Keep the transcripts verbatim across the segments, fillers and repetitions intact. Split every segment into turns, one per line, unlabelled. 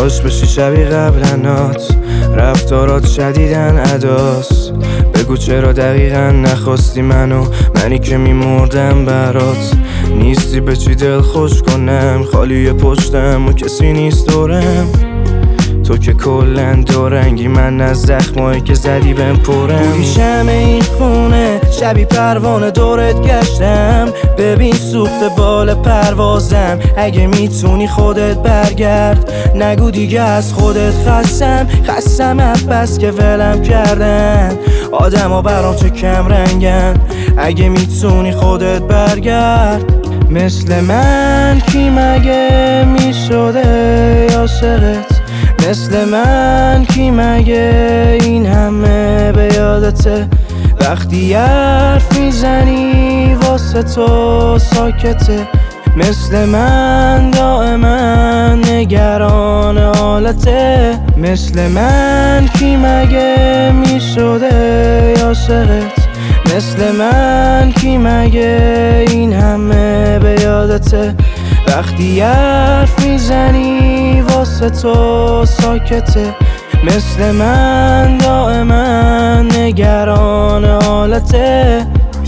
کاش بشی شبیه قبلنات، رفتارات شدیدن عداس. بگو چرا دقیقا نخواستی منو، منی که میمردم برات. نیستی به چی دل خوش کنم، خالی پشتم و کسی نیست دورم. تو که کلن دورنگی، من از زخمایی که زدی بهم پرم. بودی شمع این خونه، شبی پروانه دورت گشتم. ببین سوخت بال پروازم، اگه میتونی خودت برگرد. نگو دیگه از خودت خستم، خستم از بس که ولم کردن. آدم ها برام چه کم رنگن، اگه میتونی خودت برگرد. مثل من کی مگه میشده عاشقت؟ مثل من کی مگه این همه به یادته؟ وقتی حرف میزنی واسه تو ساکته. مثل من دائما نگران حالته. مثل من کی مگه میشده عاشقت؟ مثل من کی مگه این همه به یادته؟ وقتی حرف میزنی واسه تو ساکته. مثل من دائما نگران حالته.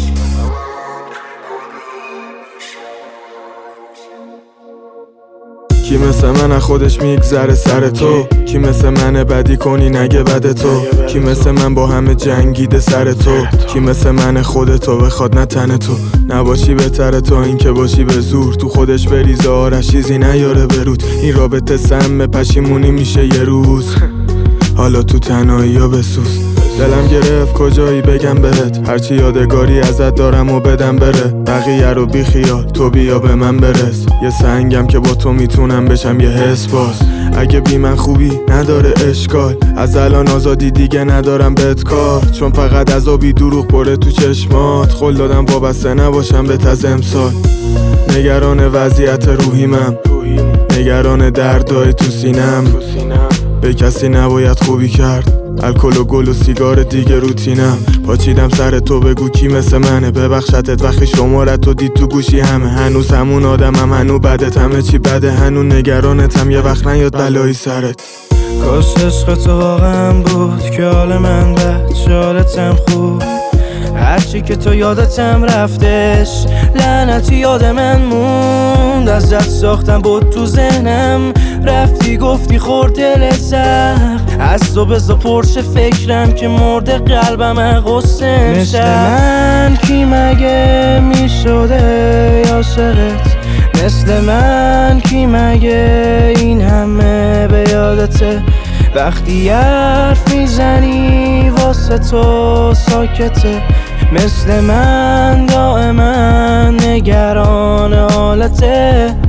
کی مثل من از خودش میگذره سر تو؟ کی مثل من بدی کنی نگه بد تو؟ کی مثل من با همه جنگیده سر تو؟ کی مثل من خودتو بخواد نه تن تو؟ نباشی بهتره تو این که باشی به زور، تو خودش بریزه آرش چیزی نیاره برود. این رابطه سم پشیمونی میشه یه روز، حالا تو تنهایی ها بسوز. دلم گرفت کجایی بگم بهت، هرچی یادگاری ازت دارم و بدم بره. بقیه رو بی خیال، تو بیا به من برس. یه سنگم که با تو میتونم بشم یه حس باز. اگه بی من خوبی نداره اشکال، از الان آزادی دیگه ندارم بهت کار. چون فقط عذابی دروغ پره تو چشمات، قول دادم وابسته نباشم بهت از امسال. نگران وضعیت روحی من، نگران دردای تو سینم. به کسی نباید خوبی کرد، الکل و گل و سیگار دیگه روتینم. پاچیدم سر تو بگو کی مثل منه، ببخشتت وقتی شمارت تو دید تو گوشی همه. هنوز همون آدمم، هنوز بدت، همه چی بده، هنوز نگرانتم. یه وقت نیاد بلایی سرت.
کاش عشق تو واقعا بود که حال من بد، حالتم خوب. هرچی که تو یادتم رفتش، لعنتی یاد من موند. ازت ساختم بود تو ذهنم، رفتی گفتی خورد دل سخت. از تو بزا پرش فکرم که مرده قلبم غصه. مثل من کی مگه میشده عاشقت؟ مثل من کی مگه این همه به یادته؟ وقتی حرف میزنی واسه تو ساکته. مثل من دائما نگران حالته.